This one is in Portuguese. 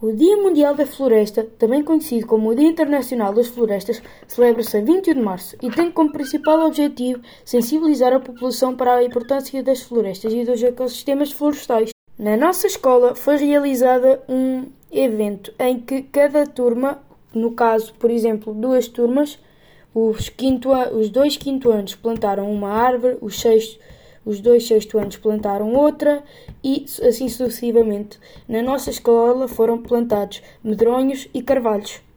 O Dia Mundial da Floresta, também conhecido como o Dia Internacional das Florestas, celebra-se a 21 de março e tem como principal objetivo sensibilizar a população para a importância das florestas e dos ecossistemas florestais. Na nossa escola foi realizado um evento em que cada turma, no caso, por exemplo, duas turmas, os dois quinto anos plantaram uma árvore, os dois sexto anos plantaram outra e assim sucessivamente. Na nossa escola foram plantados medronhos e carvalhos.